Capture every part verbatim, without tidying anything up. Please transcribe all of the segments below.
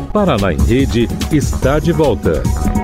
Paraná em Rede está de volta.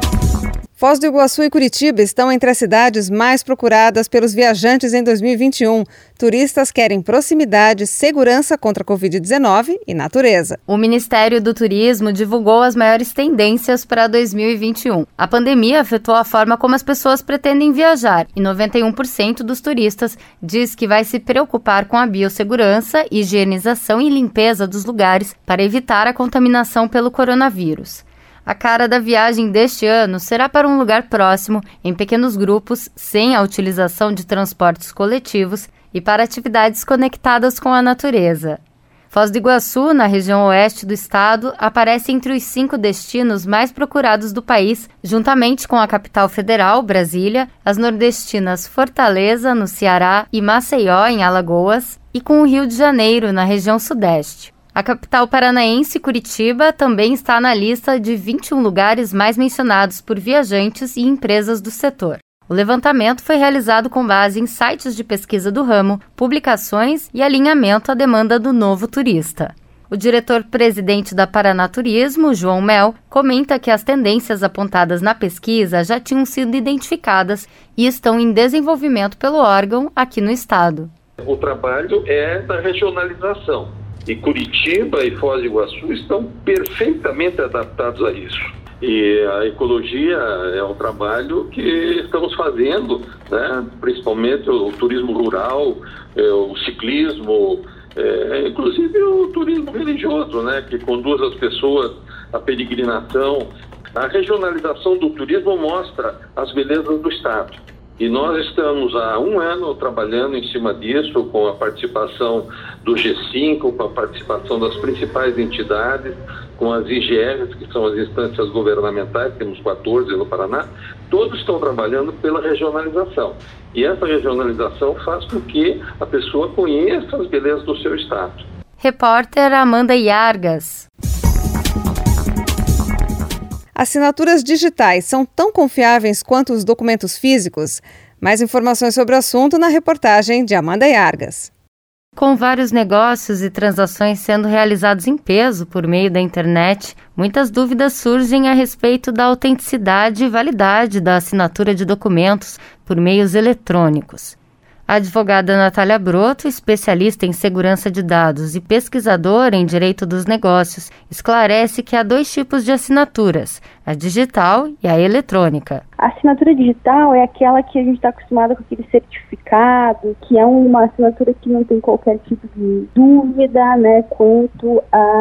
Foz do Iguaçu e Curitiba estão entre as cidades mais procuradas pelos viajantes em dois mil e vinte e um. Turistas querem proximidade, segurança contra a covid dezenove e natureza. O Ministério do Turismo divulgou as maiores tendências para dois mil e vinte e um. A pandemia afetou a forma como as pessoas pretendem viajar e noventa e um por cento dos turistas diz que vai se preocupar com a biossegurança, higienização e limpeza dos lugares para evitar a contaminação pelo coronavírus. A cara da viagem deste ano será para um lugar próximo, em pequenos grupos, sem a utilização de transportes coletivos e para atividades conectadas com a natureza. Foz do Iguaçu, na região oeste do estado, aparece entre os cinco destinos mais procurados do país, juntamente com a capital federal, Brasília, as nordestinas Fortaleza, no Ceará, e Maceió, em Alagoas, e com o Rio de Janeiro, na região sudeste. A capital paranaense, Curitiba, também está na lista de vinte e um lugares mais mencionados por viajantes e empresas do setor. O levantamento foi realizado com base em sites de pesquisa do ramo, publicações e alinhamento à demanda do novo turista. O diretor-presidente da Paraná Turismo, João Mel, comenta que as tendências apontadas na pesquisa já tinham sido identificadas e estão em desenvolvimento pelo órgão aqui no estado. O trabalho é da regionalização. E Curitiba e Foz do Iguaçu estão perfeitamente adaptados a isso. E a ecologia é um trabalho que estamos fazendo, né? Principalmente o turismo rural, o ciclismo, é, inclusive o turismo religioso, né? Que conduz as pessoas à peregrinação. A regionalização do turismo mostra as belezas do estado. E nós estamos há um ano trabalhando em cima disso, com a participação do G cinco, com a participação das principais entidades, com as I G Rs, que são as instâncias governamentais, temos quatorze no Paraná, todos estão trabalhando pela regionalização. E essa regionalização faz com que a pessoa conheça as belezas do seu estado. Repórter Amanda Iargas. Assinaturas digitais são tão confiáveis quanto os documentos físicos? Mais informações sobre o assunto na reportagem de Amanda Iargas. Com vários negócios e transações sendo realizados em peso por meio da internet, muitas dúvidas surgem a respeito da autenticidade e validade da assinatura de documentos por meios eletrônicos. A advogada Natália Broto, especialista em segurança de dados e pesquisadora em direito dos negócios, esclarece que há dois tipos de assinaturas, a digital e a eletrônica. A assinatura digital é aquela que a gente está acostumado com aquele certificado, que é uma assinatura que não tem qualquer tipo de dúvida, né, quanto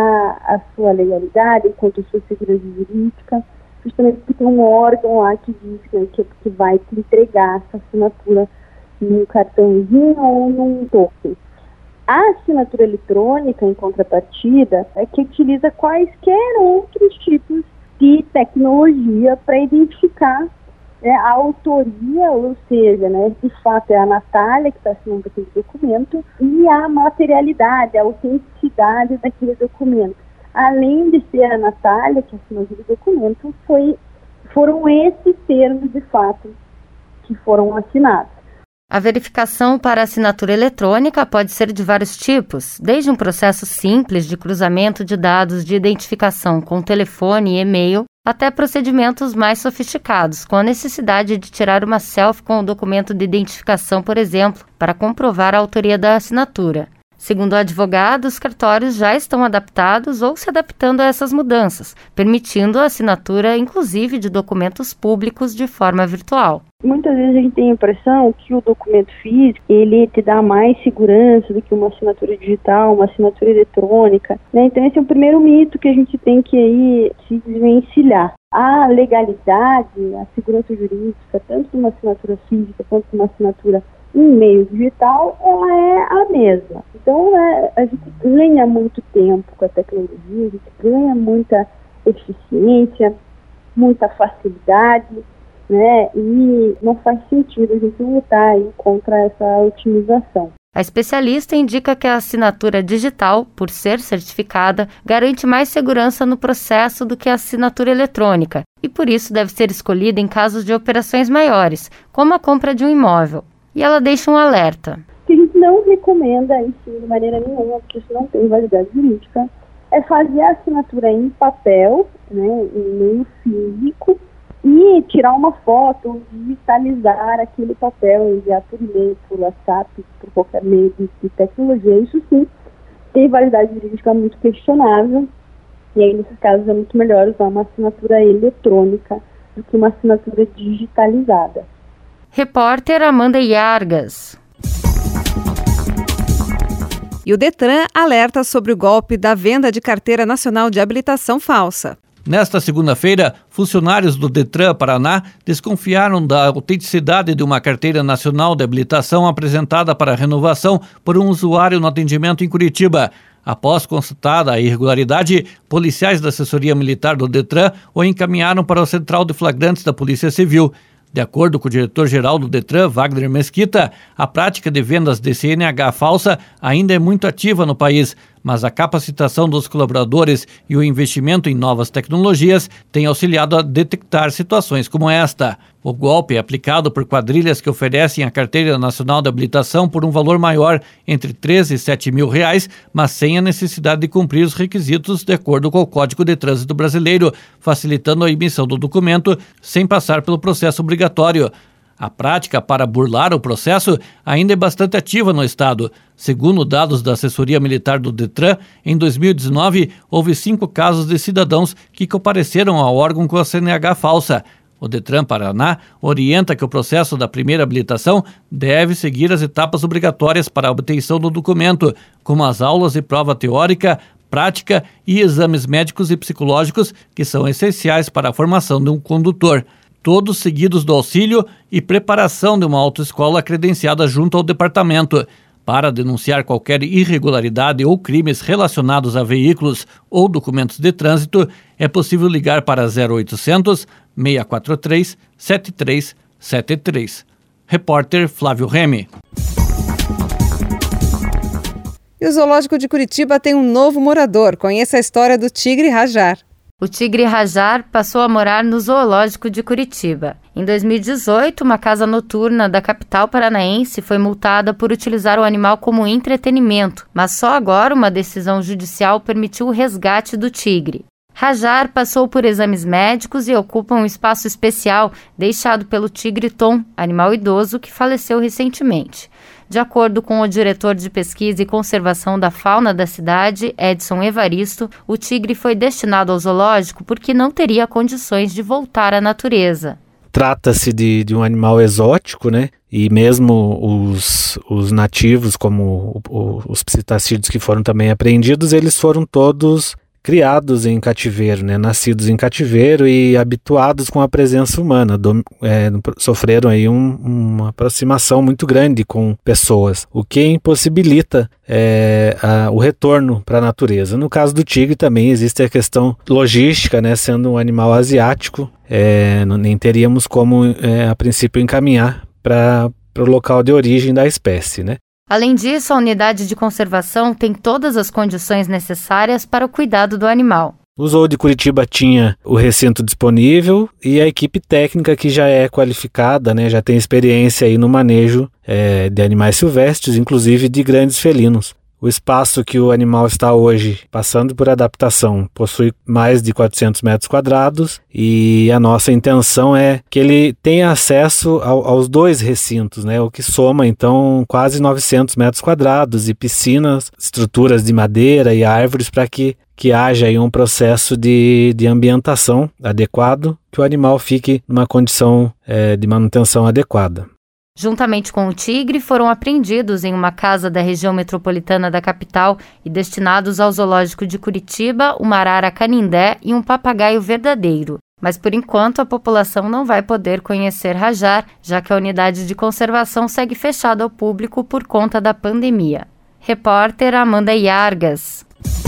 à sua legalidade, quanto à sua segurança jurídica, justamente porque tem um órgão lá que diz, né, que, que vai te entregar essa assinatura num cartãozinho ou num token. A assinatura eletrônica, em contrapartida, é que utiliza quaisquer outros tipos de tecnologia para identificar, né, a autoria, ou seja, né, de fato é a Natália que está assinando aquele documento, e a materialidade, a autenticidade daquele documento. Além de ser a Natália que assinou aquele documento, foi, foram esses termos, de fato, que foram assinados. A verificação para assinatura eletrônica pode ser de vários tipos, desde um processo simples de cruzamento de dados de identificação com telefone e e-mail, até procedimentos mais sofisticados, com a necessidade de tirar uma selfie com o documento de identificação, por exemplo, para comprovar a autoria da assinatura. Segundo o advogado, os cartórios já estão adaptados ou se adaptando a essas mudanças, permitindo a assinatura, inclusive, de documentos públicos de forma virtual. Muitas vezes a gente tem a impressão que o documento físico, ele te dá mais segurança do que uma assinatura digital, uma assinatura eletrônica, né? Então esse é o primeiro mito que a gente tem que aí se desvencilhar. A legalidade, a segurança jurídica, tanto de uma assinatura física quanto de uma assinatura em meio digital, ela é a mesma. Então é, a gente ganha muito tempo com a tecnologia, a gente ganha muita eficiência, muita facilidade, né? E não faz sentido a gente lutar aí contra essa otimização. A especialista indica que a assinatura digital, por ser certificada, garante mais segurança no processo do que a assinatura eletrônica e por isso deve ser escolhida em casos de operações maiores, como a compra de um imóvel. E ela deixa um alerta. O que a gente não recomenda, em si, de maneira nenhuma, porque isso não tem validade jurídica, é fazer a assinatura em papel, né, em meio físico, e tirar uma foto, digitalizar aquele papel, enviar por e-mail, por WhatsApp, por qualquer meio de, de tecnologia. Isso sim tem validade jurídica muito questionável, e aí nesses casos é muito melhor usar uma assinatura eletrônica do que uma assinatura digitalizada. Repórter Amanda Iargas. E o Detran alerta sobre o golpe da venda de carteira nacional de habilitação falsa. Nesta segunda-feira, funcionários do Detran Paraná desconfiaram da autenticidade de uma carteira nacional de habilitação apresentada para renovação por um usuário no atendimento em Curitiba. Após constatada a irregularidade, policiais da assessoria militar do Detran o encaminharam para o Central de Flagrantes da Polícia Civil. De acordo com o diretor-geral do Detran, Wagner Mesquita, a prática de vendas de C N H falsa ainda é muito ativa no país, mas a capacitação dos colaboradores e o investimento em novas tecnologias têm auxiliado a detectar situações como esta. O golpe é aplicado por quadrilhas que oferecem a carteira nacional de habilitação por um valor maior, entre três e sete mil reais, mas sem a necessidade de cumprir os requisitos de acordo com o Código de Trânsito Brasileiro, facilitando a emissão do documento sem passar pelo processo obrigatório. A prática para burlar o processo ainda é bastante ativa no estado. Segundo dados da assessoria militar do Detran, em dois mil e dezenove houve cinco casos de cidadãos que compareceram ao órgão com a C N H falsa. O Detran Paraná orienta que o processo da primeira habilitação deve seguir as etapas obrigatórias para a obtenção do documento, como as aulas de prova teórica, prática e exames médicos e psicológicos que são essenciais para a formação de um condutor. Todos seguidos do auxílio e preparação de uma autoescola credenciada junto ao departamento. Para denunciar qualquer irregularidade ou crimes relacionados a veículos ou documentos de trânsito, é possível ligar para zero oitocentos, seis quatro três, sete três sete três. Repórter Flávio Remy. E o Zoológico de Curitiba tem um novo morador. Conheça a história do tigre Rajar. O tigre Rajar passou a morar no Zoológico de Curitiba. Em dois mil e dezoito, uma casa noturna da capital paranaense foi multada por utilizar o animal como entretenimento, mas só agora uma decisão judicial permitiu o resgate do tigre. Rajar passou por exames médicos e ocupa um espaço especial deixado pelo tigre Tom, animal idoso que faleceu recentemente. De acordo com o diretor de pesquisa e conservação da fauna da cidade, Edson Evaristo, o tigre foi destinado ao zoológico porque não teria condições de voltar à natureza. Trata-se de, de um animal exótico, né? E mesmo os, os nativos, como o, o, os psitacídeos que foram também apreendidos, eles foram todos criados em cativeiro, né? Nascidos em cativeiro e habituados com a presença humana, do, é, sofreram aí um, uma aproximação muito grande com pessoas, o que impossibilita é, a, o retorno para a natureza. No caso do tigre também existe a questão logística, né? Sendo um animal asiático, é, não, nem teríamos como é, a princípio encaminhar para o local de origem da espécie, né? Além disso, a unidade de conservação tem todas as condições necessárias para o cuidado do animal. O Zoo de Curitiba tinha o recinto disponível e a equipe técnica que já é qualificada, né, já tem experiência aí no manejo é, de animais silvestres, inclusive de grandes felinos. O espaço que o animal está hoje passando por adaptação possui mais de quatrocentos metros quadrados e a nossa intenção é que ele tenha acesso ao, aos dois recintos, né? O que soma então quase novecentos metros quadrados e piscinas, estruturas de madeira e árvores para que, que haja aí um processo de, de ambientação adequado, que o animal fique numa condição é, de manutenção adequada. Juntamente com o tigre, foram apreendidos em uma casa da região metropolitana da capital e destinados ao Zoológico de Curitiba, uma arara canindé e um papagaio verdadeiro. Mas, por enquanto, a população não vai poder conhecer Rajar, já que a unidade de conservação segue fechada ao público por conta da pandemia. Repórter Amanda Iargas.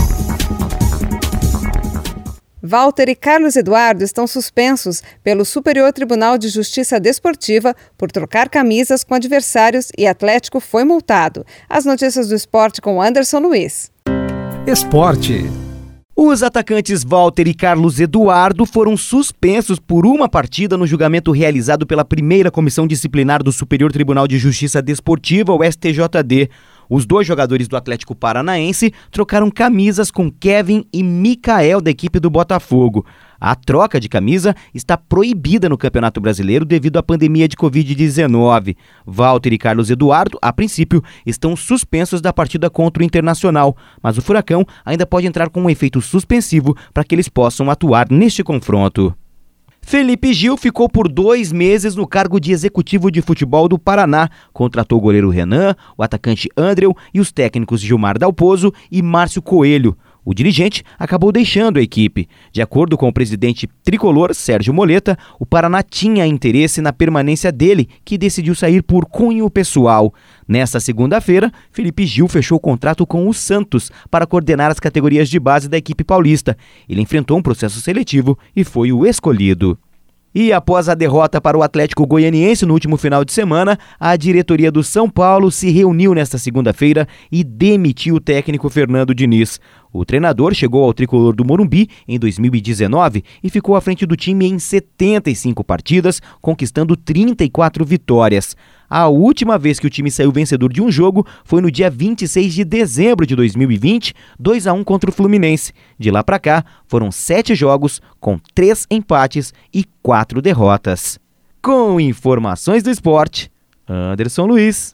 Walter e Carlos Eduardo estão suspensos pelo Superior Tribunal de Justiça Desportiva por trocar camisas com adversários e Atlético foi multado. As notícias do esporte com Anderson Luiz. Esporte. Os atacantes Walter e Carlos Eduardo foram suspensos por uma partida no julgamento realizado pela primeira Comissão Disciplinar do Superior Tribunal de Justiça Desportiva, o S T J D. Os dois jogadores do Atlético Paranaense trocaram camisas com Kevin e Mikael da equipe do Botafogo. A troca de camisa está proibida no Campeonato Brasileiro devido à pandemia de covid dezenove. Walter e Carlos Eduardo, a princípio, estão suspensos da partida contra o Internacional, mas o Furacão ainda pode entrar com um efeito suspensivo para que eles possam atuar neste confronto. Felipe Gil ficou por dois meses no cargo de executivo de futebol do Paraná. Contratou o goleiro Renan, o atacante Andreu e os técnicos Gilmar Dalpozo e Márcio Coelho. O dirigente acabou deixando a equipe. De acordo com o presidente tricolor, Sérgio Moleta, o Paraná tinha interesse na permanência dele, que decidiu sair por cunho pessoal. Nesta segunda-feira, Felipe Gil fechou o contrato com o Santos para coordenar as categorias de base da equipe paulista. Ele enfrentou um processo seletivo e foi o escolhido. E após a derrota para o Atlético Goianiense no último final de semana, a diretoria do São Paulo se reuniu nesta segunda-feira e demitiu o técnico Fernando Diniz. O treinador chegou ao tricolor do Morumbi em dois mil e dezenove e ficou à frente do time em setenta e cinco partidas, conquistando trinta e quatro vitórias. A última vez que o time saiu vencedor de um jogo foi no dia vinte e seis de dezembro de dois mil e vinte, dois a um contra o Fluminense. De lá para cá, foram sete jogos, com três empates e quatro derrotas. Com informações do esporte, Anderson Luiz.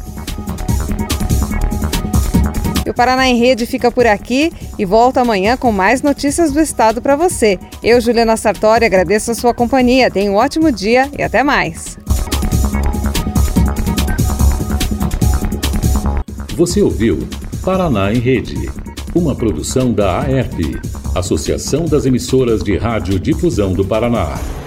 E o Paraná em Rede fica por aqui e volta amanhã com mais notícias do estado para você. Eu, Juliana Sartori, agradeço a sua companhia. Tenha um ótimo dia e até mais. Você ouviu Paraná em Rede, uma produção da A E P, Associação das Emissoras de Rádio Difusão do Paraná.